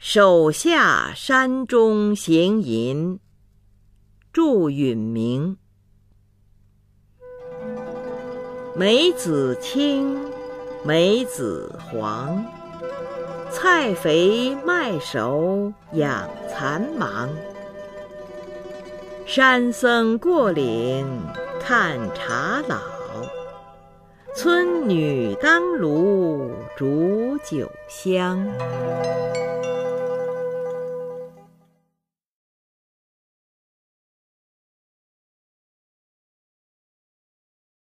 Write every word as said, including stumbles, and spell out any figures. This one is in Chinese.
手下山中行吟，祝允明。梅子青，梅子黄，菜肥麦熟养残忙。山僧过岭看茶老，村女当炉煮酒香。